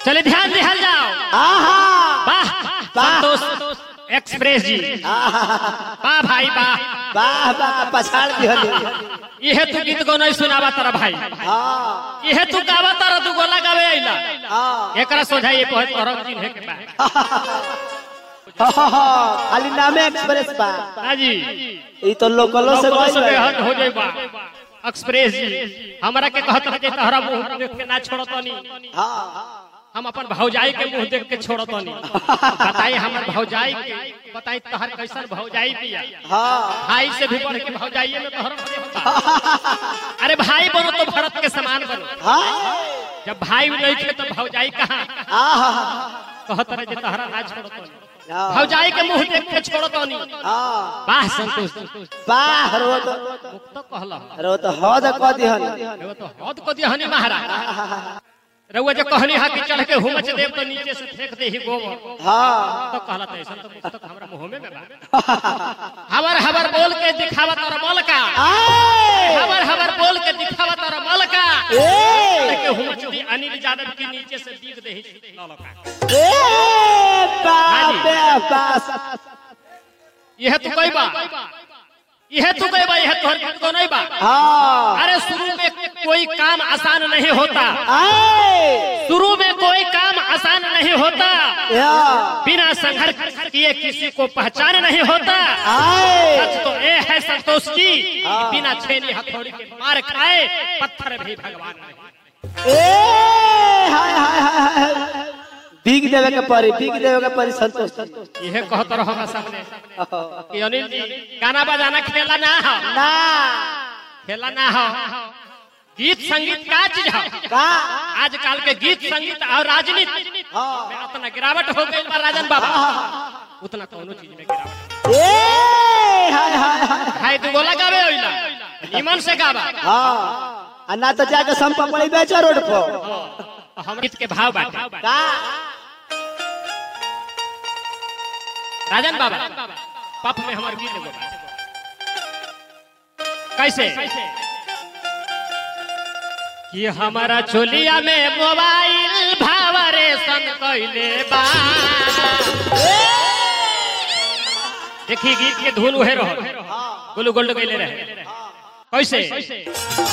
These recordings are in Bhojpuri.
चले ध्यान दिहल जाओ। वाह संतोष एक्सप्रेस जी, वाह भाई वाह वाह वाह पछाड़ दिहल। यह तू गीत को नहीं सुनावा तारा भाई, यह तू गावा तारा तू गोला गावे आइला एकरा सोझा ये बहुत तरह चिन्ह के बा। खाली नामे एक्सप्रेस बा। हां जी ई तो लोकलो से बेहद हो जाइबा। एक्सप्रेस जी हमरा के कहत है तहरा मुंह देख के ना छोड़तनी। हम अपन भौजाई के मुंह देख के छोड़तनी। बताई हमर भौजाई के बताई तहर कैसन भौजाई बिया। भाई से भी बढ़ के भौजाई में तोहर। अरे भाई बनो तो भरत के समान बनो। जब भाई नहीं थे तो भौजाई कहां। कहत रहे तहरा ना छोड़तनी, भौजाई के मुंह देख के छोड़तनी। वाह संतोष वाह रो तो कहला रो तो हद क दिहन, रो तो हद क दिहन महाराज। रउआ जो कहनी हा कि चढ़ के हुमच देव तो नीचे से फेंक दे ही गोबर। तो कहला त ऐसा तो पुस्तक हमरा मुंह में बा। हवर हवर बोल के दिखावा तारा मल का, हवर हवर बोल के दिखावा तारा मल का। के हुमच दी अनिल यादव की नीचे से दीग दे ही ललका। यह तो कोई बा, यह तो कोई बा, यह तोहर गीत को नहीं बा। अरे शुरू में कोई काम आसान नहीं होता, शुरू में कोई काम आसान नहीं होता। बिना संघर्ष किए किसी को पहचान नहीं होता। सच तो ये है संतोष जी, बिना छेनी हथौड़ी के मार खाए पत्थर भी भगवान नहीं। बीग देवे के परी, बीग देवे के परी संतोष। यह कहत रहोगा सामने कि अनिल जी गाना बजाना खेला ना हो, ना खेला ना हो। गीत संगीत का चीज है का आजकल के गीत संगीत और राजनीति में उतना गिरावट हो गई राजन बाबा, उतना कोनो चीज में गिरावट। हाय हाय हाय तू गोला गावे होइला ईमान से गावा। हां ना तो जाके संपा पड़ी बेचा रोड पर। हम गीत के भाव बाटे का राजन बाबा पप में हमार गीत एगो कैसे कि हमारा चोलिया में मोबाइल भावरे सन कइले बा। देखी गीत के धुन उहे रहो गोलू गोल्ड कइले रहे कैसे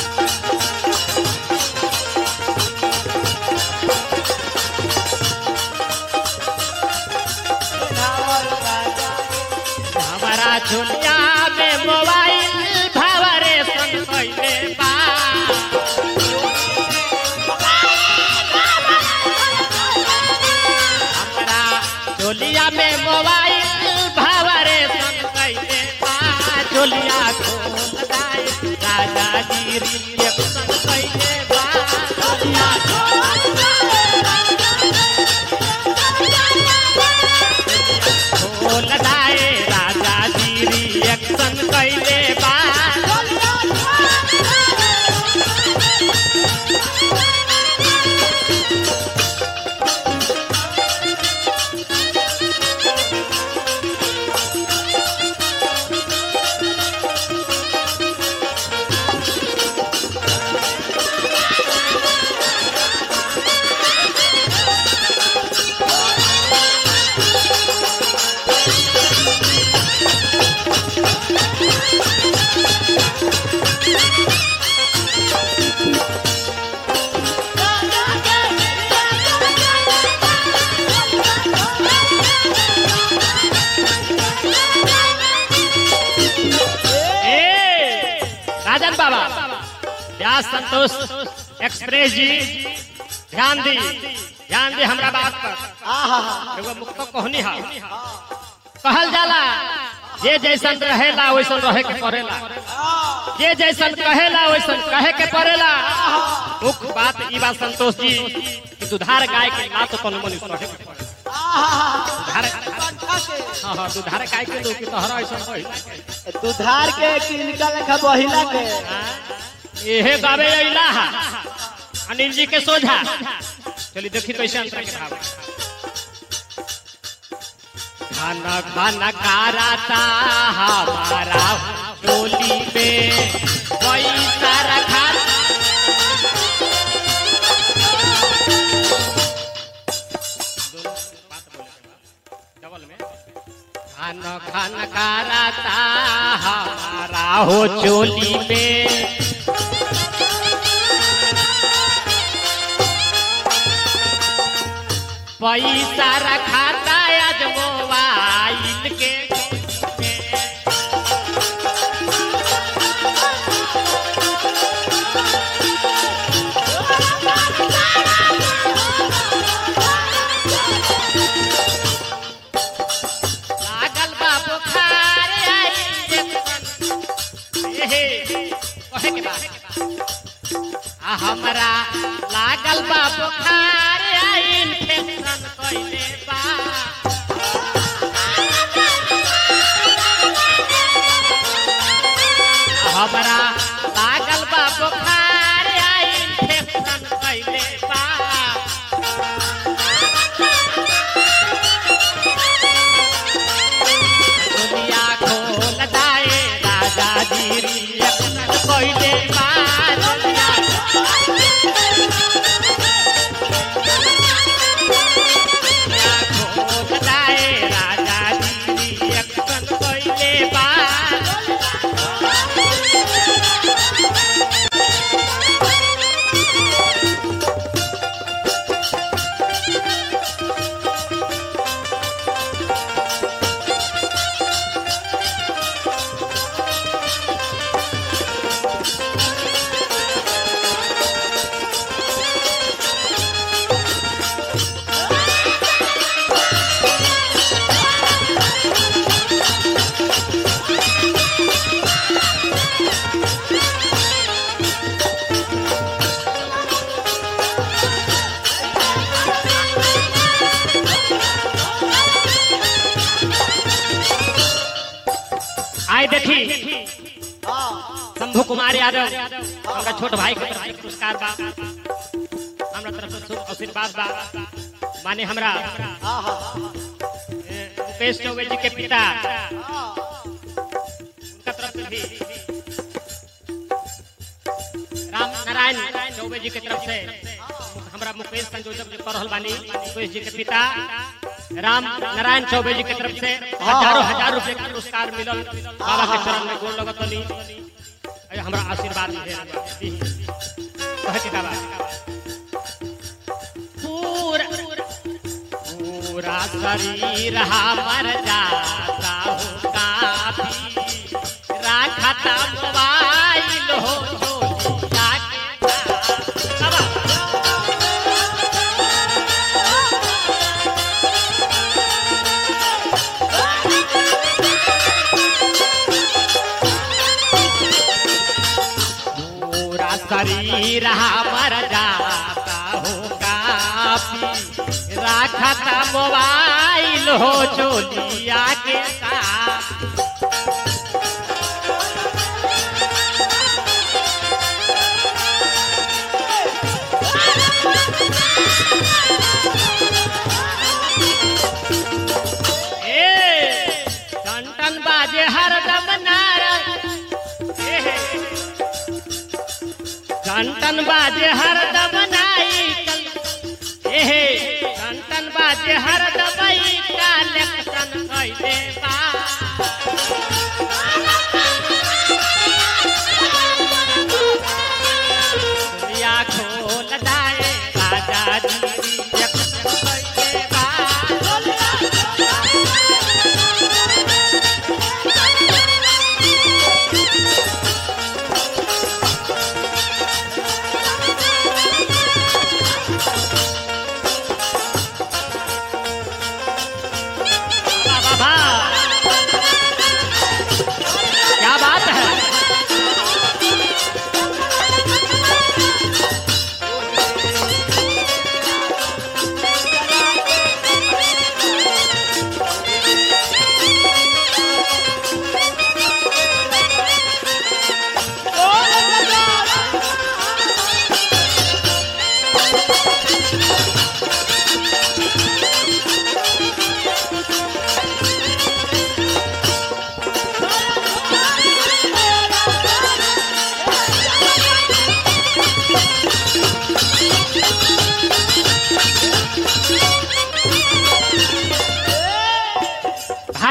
हमारा चोलिया में मोबाइल भावरे सन कइले बा। चोलिया में मोबाइल भावरे सन कइले बा। चोलिया खोल दाए राजा जी रिएक्शन कइले बा। चोलिया खोल दाए राजा जी रिएक्शन कइले बा। राजन बाबा व्यास संतोष एक्सप्रेस जी ध्यान दी हमरा बात पर। एगो मुक्त कहनी है कहल जाला जे जैसन रहेला वैसन रहे के पड़ेला, जे जैसन कहेला वैसन कहे के पड़ेला। मुख्य बात ई बात संतोष जी कि दुधार गाय के लात तन मनी रहे के पड़े। हां दुधार गाय के लोग तोहरा ऐसा कहि दुधार के किनका लेखा बहिला के एहे गावे अइला अनिल जी के सोझा। चलिए देखी कैसे अंतर के भाव। खाना खाना कराता हमारा टोली में पैसा रखा। खान खान कराता हमारा हो चोली में। पैसा रखाता आज मोबाइल के लागल बा बुखार आई कहे के बाद हमरा लागल बा बुखार आई इन्फेक्शन कइले बा। हमरा लागल बा बुखार आई इन्फेक्शन कइले बा। दुनिया खोल दाए राजा जी रिएक्शन कइले बा। दुनिया खोल दाए राजा जी रिएक्शन कइले बा। आए देखी शंभू कुमार यादव हमारा छोट भाई के तरफ से पुरस्कार बा, हमरा तरफ से शुभ आशीर्वाद बा। माने हमरा मुकेश चौबे जी के पिता उनका तरफ से भी राम नारायण चौबे जी के तरफ से हमरा मुकेश संयोजक जो कर रहल बानी मुकेश जी के पिता राम नारायण चौबे जी के तरफ से हजारों हजार रुपए का पुरस्कार मिलल। बाबा के चरण में गोड़ लगतनी हमरा आशीर्वाद दे कहे के बाबा पूरा शरीर हमर जाता हो काफी राखता मोबाइल हो झोलिया के बाबा। शरीर हमर जाता हो काफी राखता मोबाइल हो चोलिया के साथ। टन बाजे हरदम नारा घंटन बाजे हरदम नाइकल घंटन बाजे हरदम कलेक्शन कइले बा। दुनिया खोल दाए राजा जी रिएक्शन कइले बा।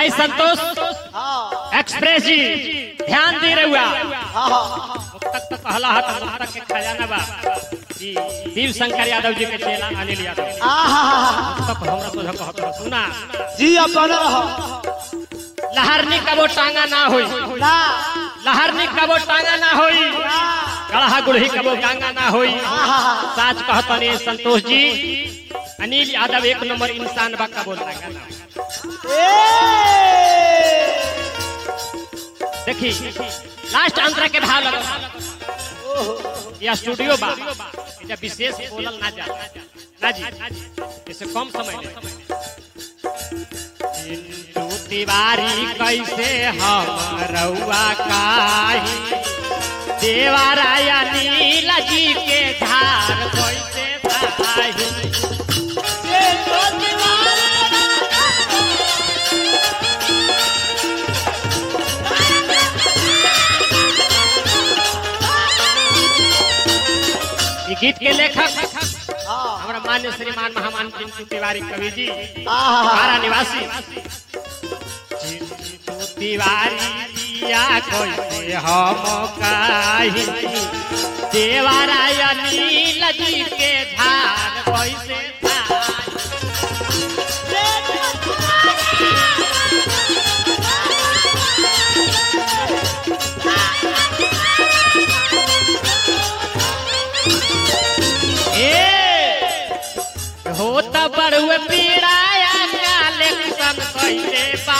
भाई संतोष एक्सप्रेस जी ध्यान दे रहुआ तक तो पहला हाथ तक के खजाना बा जी शिव शंकर यादव जी के चेला अनिल यादव तक हमरा तो कहत सुना जी अपन रहो लहरनी का वो टांगा ना होई ना लहरनी का वो टांगा ना होई गढ़ा गुढ़ी का वो गांगा ना होई साच कहतनी संतोष जी अनिल यादव एक नंबर इंसान बा का बोल रहा देखी लास्ट अंतरा के भाव लगा या स्टूडियो बा जब विशेष बोलल ना जा ना जी इसे कम समय ले तिवारी कैसे हम रउआ काहे देवाराया नील जी के धार कैसे पाही गीत के लेखक हमारा मान्य श्रीमान महामान चिंटू तिवारी कवि जी हमारा निवासी तिवारी दिया कैसे हम काहे देवाराया नील जी के धार कैसे होता बड़ुए पीड़ाया कलेक्शन कैसे बा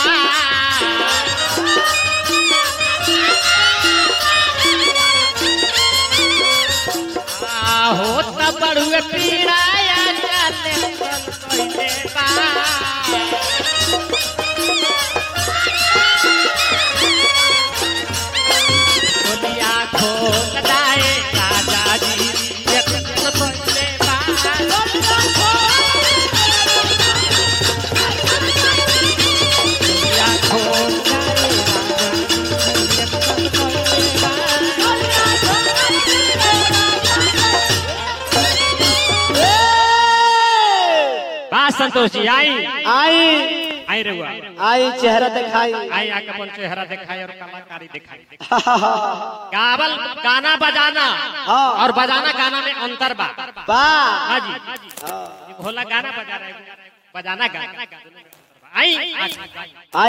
होता बड़ुए पीड़ाया कलेक्शन कैसे बा खोलिया खोल दाए राजा जी संतोष जी आई रहुआ आई चेहरा दिखाई आई आके अपन चेहरा दिखाई और कलाकारी दिखाई गावल गाना बजाना और बजाना गाना में अंतर बा हाँ जी भोला गाना बजा रहे बजाना गाना आई